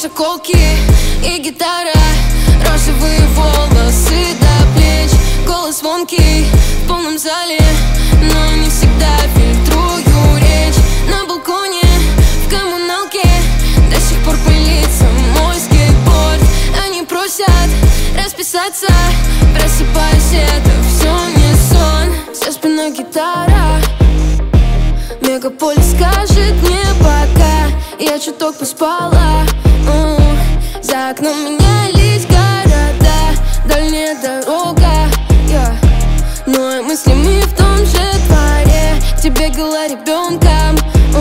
заколки и гитара, розовые волосы до плеч, голос звонкий в полном зале, но не всегда фильтрую речь. На балконе, в коммуналке до сих пор пылится мой скейтборд. Они просят расписаться, просыпаюсь, это все не сон. За спиной гитара, мегаполис скажет мне пока, я чуток поспала. За окном менялись города, дальняя дорога, но мысли мы в том же дворе. Ты бегала ребенком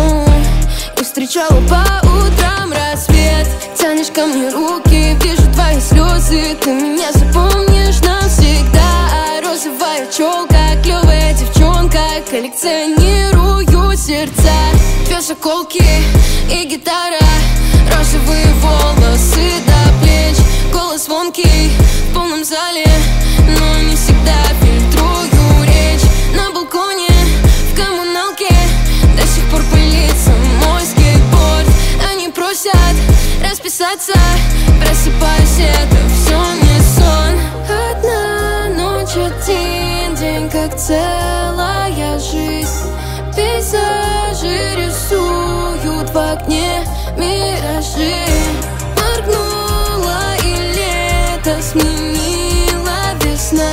и встречала по утрам рассвет. Тянешь ко мне руки, вижу твои слезы, ты меня запомнишь навсегда. Розовая челка, клевая девчонка, коллекционирую сердца. Две заколки и гитара, розовые волосы до плеч, голос звонкий в полном зале, но не всегда фильтрую речь. На балконе, в коммуналке до сих пор пылится мой скейтборд. Они просят расписаться, просыпаюсь, это все не сон. Одна ночь, один день, как целая жизнь. Пейзажи рисуют в окне миражи. Моргнула и лето сменила весна.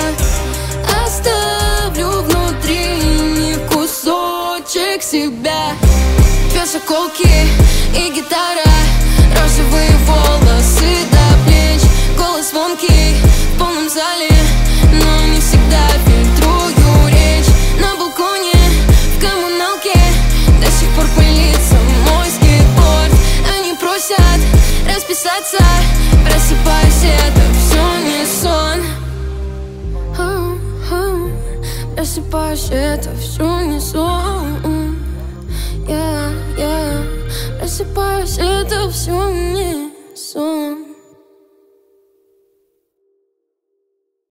Оставлю внутри не кусочек себя. Две заколки и гитара, розовые волосы до плеч, голос звонкий в полном зале, но не всегда фильтрую речь. На балконе, в коммуналке до сих пор пылится мой скейтборд. Они просят расписаться, просыпаюсь, это все не сон. Просыпаюсь, это все не сон. Просыпаюсь, это все не